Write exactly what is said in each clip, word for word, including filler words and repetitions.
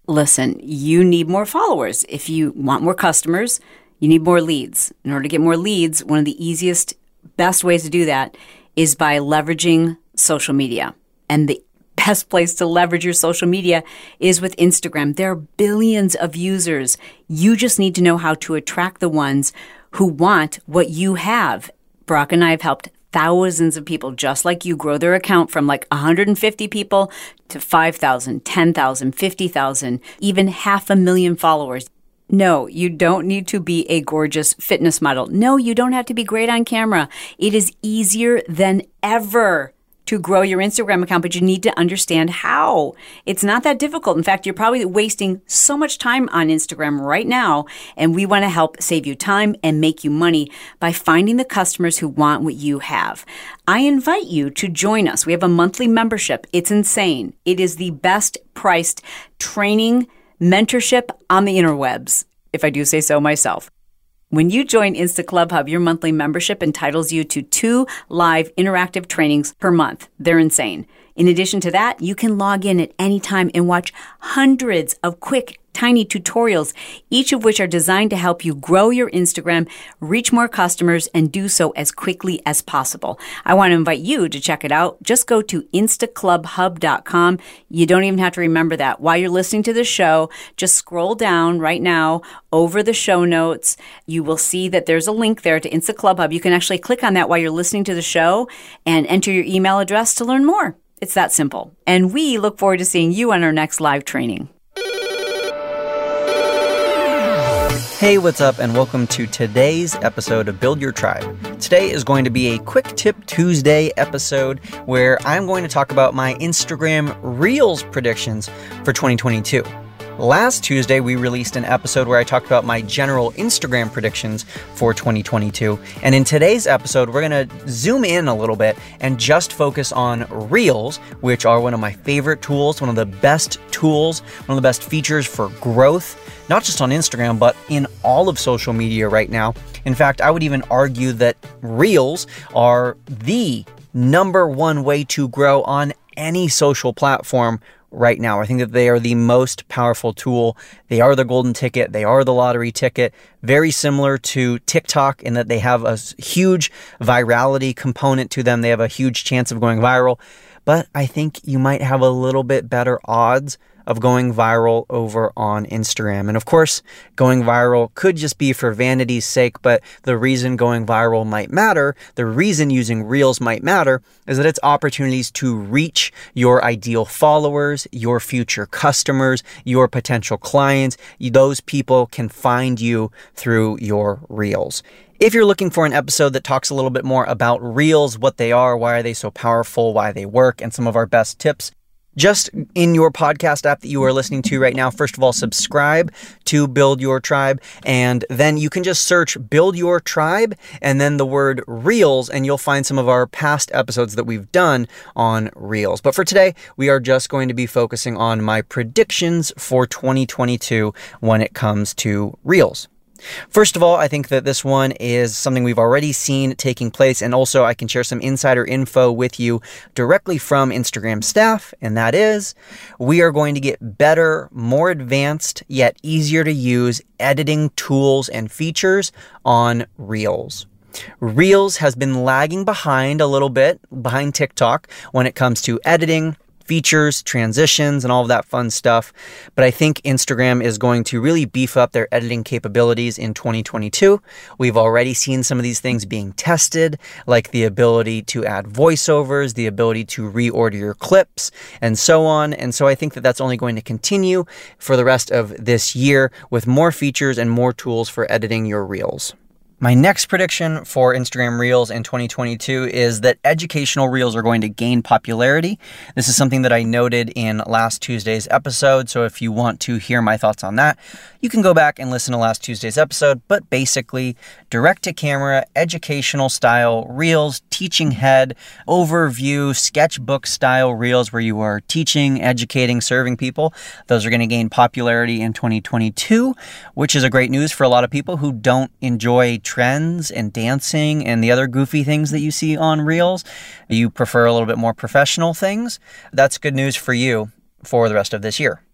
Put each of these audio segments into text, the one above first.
Listen, you need more followers. If you want more customers, you need more leads. In order to get more leads, one of the easiest, best ways to do that is by leveraging social media. And the best place to leverage your social media is with Instagram. There are billions of users. You just need to know how to attract the ones who want what you have. Brock and I have helped thousands of people just like you grow their account from like one hundred fifty people to five thousand, ten thousand, fifty thousand, even half a million followers. No, you don't need to be a gorgeous fitness model. No, you don't have to be great on camera. It is easier than ever to grow your Instagram account, but you need to understand how. It's not that difficult. In fact, you're probably wasting so much time on Instagram right now, and we want to help save you time and make you money by finding the customers who want what you have. I invite you to join us. We have a monthly membership. It's insane. It is the best priced training mentorship on the interwebs, if I do say so myself. When you join Insta Club Hub, your monthly membership entitles you to two live interactive trainings per month. They're insane. In addition to that, you can log in at any time and watch hundreds of quick, tiny tutorials, each of which are designed to help you grow your Instagram, reach more customers, and do so as quickly as possible. I want to invite you to check it out. Just go to insta club hub dot com. You don't even have to remember that. While you're listening to the show, just scroll down right now over the show notes. You will see that there's a link there to Insta Club Hub. You can actually click on that while you're listening to the show and enter your email address to learn more. It's that simple. And we look forward to seeing you on our next live training. Hey, what's up, and welcome to today's episode of Build Your Tribe. Today is going to be a Quick Tip Tuesday episode where I'm going to talk about my Instagram Reels predictions for twenty twenty-two. Last Tuesday, we released an episode where I talked about my general Instagram predictions for twenty twenty-two. And in today's episode, we're going to zoom in a little bit and just focus on Reels, which are one of my favorite tools, one of the best tools, one of the best features for growth, not just on Instagram, but in all of social media right now. In fact, I would even argue that Reels are the number one way to grow on any social platform right now. I think that they are the most powerful tool. They are the golden ticket. They are the lottery ticket. Very similar to TikTok in that they have a huge virality component to them. They have a huge chance of going viral. But I think you might have a little bit better odds of going viral over on Instagram. And of course, going viral could just be for vanity's sake, but the reason going viral might matter, the reason using Reels might matter, is that it's opportunities to reach your ideal followers, your future customers, your potential clients. Those people can find you through your Reels. If you're looking for an episode that talks a little bit more about Reels, what they are, why are they so powerful, why they work, and some of our best tips, just in your podcast app that you are listening to right now, first of all, subscribe to Build Your Tribe, and then you can just search Build Your Tribe and then the word Reels, and you'll find some of our past episodes that we've done on Reels. But for today, we are just going to be focusing on my predictions for twenty twenty-two when it comes to Reels. First of all, I think that this one is something we've already seen taking place, and also I can share some insider info with you directly from Instagram staff, and that is we are going to get better, more advanced, yet easier to use editing tools and features on Reels. Reels has been lagging behind a little bit, behind TikTok, when it comes to editing, features, transitions, and all of that fun stuff. But I think Instagram is going to really beef up their editing capabilities in twenty twenty-two. We've already seen some of these things being tested, like the ability to add voiceovers, the ability to reorder your clips, and so on. And so I think that that's only going to continue for the rest of this year with more features and more tools for editing your Reels. My next prediction for Instagram Reels in twenty twenty-two is that educational Reels are going to gain popularity. This is something that I noted in last Tuesday's episode, so if you want to hear my thoughts on that, you can go back and listen to last Tuesday's episode. But basically, direct-to-camera, educational-style Reels, teaching head, overview, sketchbook-style Reels where you are teaching, educating, serving people, those are going to gain popularity in twenty twenty-two, which is a great news for a lot of people who don't enjoy trends and dancing and the other goofy things that you see on Reels. You prefer a little bit more professional things. That's good news for you for the rest of this year.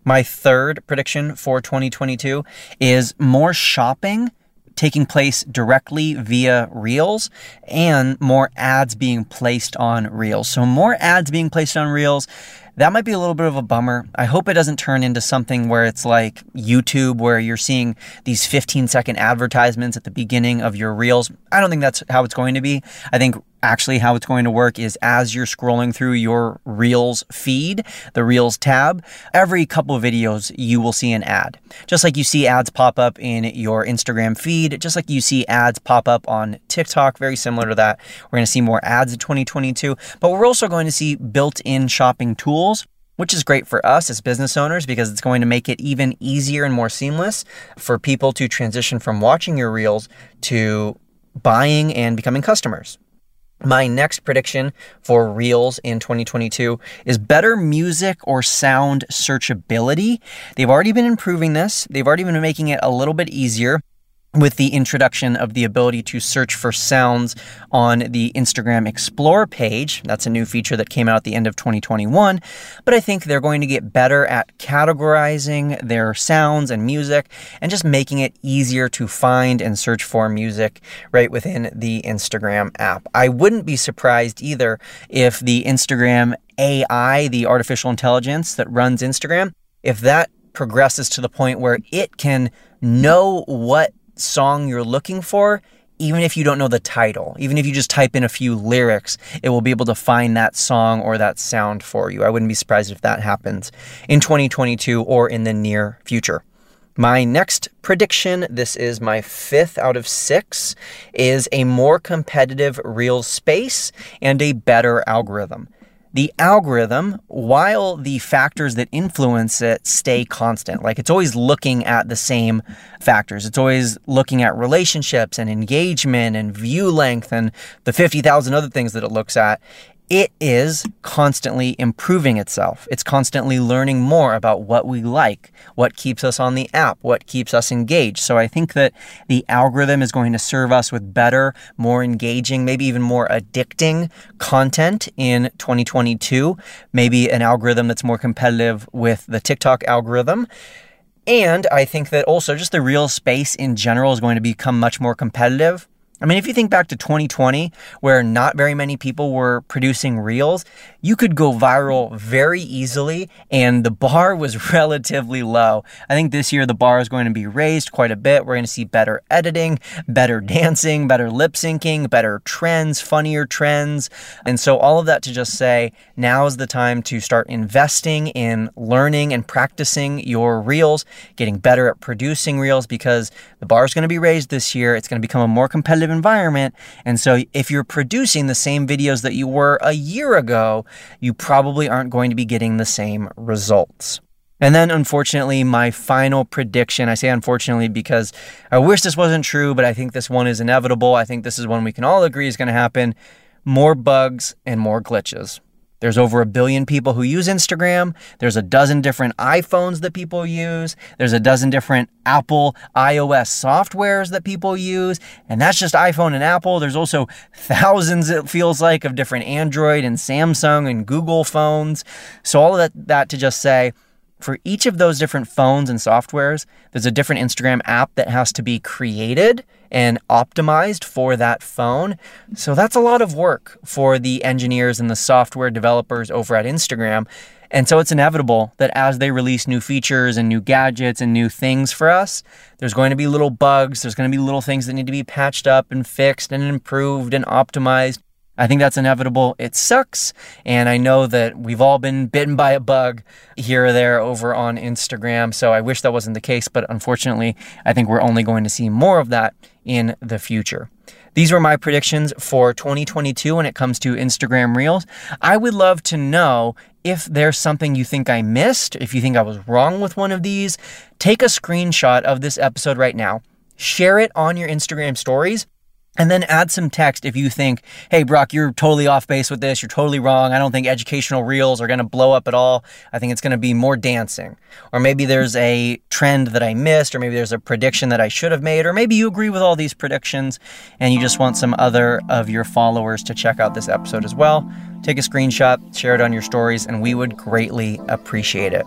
My third prediction for twenty twenty-two is more shopping taking place directly via Reels and more ads being placed on Reels. So more ads being placed on Reels, that might be a little bit of a bummer. I hope it doesn't turn into something where it's like YouTube, where you're seeing these fifteen second advertisements at the beginning of your Reels. I don't think that's how it's going to be. I think actually how it's going to work is as you're scrolling through your Reels feed, the Reels tab, every couple of videos you will see an ad. Just like you see ads pop up in your Instagram feed, just like you see ads pop up on TikTok, very similar to that. We're going to see more ads in twenty twenty-two, but we're also going to see built-in shopping tools, which is great for us as business owners because it's going to make it even easier and more seamless for people to transition from watching your Reels to buying and becoming customers. My next prediction for Reels in twenty twenty-two is better music or sound searchability. They've already been improving this. They've already been making it a little bit easier with the introduction of the ability to search for sounds on the Instagram Explore page. That's a new feature that came out at the end of twenty twenty-one. But I think they're going to get better at categorizing their sounds and music and just making it easier to find and search for music right within the Instagram app. I wouldn't be surprised either if the Instagram A I, the artificial intelligence that runs Instagram, if that progresses to the point where it can know what song you're looking for, even if you don't know the title. Even if you just type in a few lyrics, it will be able to find that song or that sound for you. I wouldn't be surprised if that happens in twenty twenty-two or in the near future. My next prediction, this is my fifth out of six, is a more competitive Reels space and a better algorithm. The algorithm, while the factors that influence it stay constant, like it's always looking at the same factors. It's always looking at relationships and engagement and view length and the fifty thousand other things that it looks at. It is constantly improving itself. It's constantly learning more about what we like, what keeps us on the app, what keeps us engaged. So I think that the algorithm is going to serve us with better, more engaging, maybe even more addicting content in twenty twenty-two. Maybe an algorithm that's more competitive with the TikTok algorithm. And I think that also just the Reels space in general is going to become much more competitive. I mean, if you think back to twenty twenty, where not very many people were producing Reels, you could go viral very easily, and the bar was relatively low. I think this year the bar is going to be raised quite a bit. We're going to see better editing, better dancing, better lip syncing, better trends, funnier trends. And so all of that to just say, now is the time to start investing in learning and practicing your Reels, getting better at producing Reels, because the bar is going to be raised this year. It's going to become a more competitive environment. And so if you're producing the same videos that you were a year ago, you probably aren't going to be getting the same results. And then unfortunately, my final prediction, I say unfortunately because I wish this wasn't true, but I think this one is inevitable. I think this is one we can all agree is going to happen. More bugs and more glitches. There's over a billion people who use Instagram. There's a dozen different iPhones that people use. There's a dozen different Apple iOS softwares that people use. And that's just iPhone and Apple. There's also thousands, it feels like, of different Android and Samsung and Google phones. So all of that, that to just say, for each of those different phones and softwares, there's a different Instagram app that has to be created and optimized for that phone. So that's a lot of work for the engineers and the software developers over at Instagram. And so it's inevitable that as they release new features and new gadgets and new things for us, there's going to be little bugs. There's going to be little things that need to be patched up and fixed and improved and optimized. I think that's inevitable. It sucks. And I know that we've all been bitten by a bug here or there over on Instagram. So I wish that wasn't the case. But unfortunately, I think we're only going to see more of that in the future. These were my predictions for twenty twenty-two when it comes to Instagram Reels. I would love to know if there's something you think I missed, if you think I was wrong with one of these. Take a screenshot of this episode right now, share it on your Instagram stories, and then add some text if you think, hey, Brock, you're totally off base with this. You're totally wrong. I don't think educational Reels are going to blow up at all. I think it's going to be more dancing. Or maybe there's a trend that I missed, or maybe there's a prediction that I should have made, or maybe you agree with all these predictions and you just want some other of your followers to check out this episode as well. Take a screenshot, share it on your stories, and we would greatly appreciate it.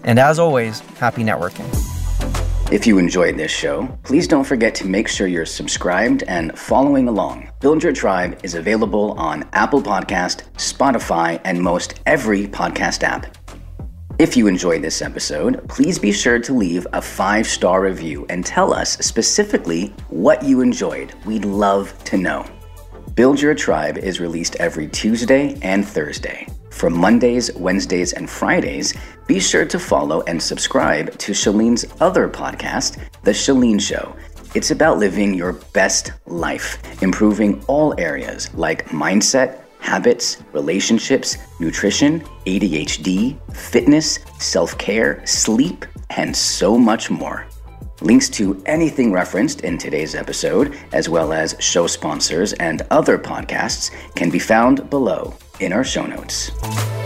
And as always, happy networking. If you enjoyed this show, please don't forget to make sure you're subscribed and following along. Build Your Tribe is available on Apple Podcast, Spotify, and most every podcast app. If you enjoyed this episode, please be sure to leave a five-star review and tell us specifically what you enjoyed. We'd love to know. Build Your Tribe is released every Tuesday and Thursday. For Mondays, Wednesdays, and Fridays, be sure to follow and subscribe to Shalene's other podcast, The Shalene Show. It's about living your best life, improving all areas like mindset, habits, relationships, nutrition, A D H D, fitness, self-care, sleep, and so much more. Links to anything referenced in today's episode, as well as show sponsors and other podcasts, can be found below in our show notes.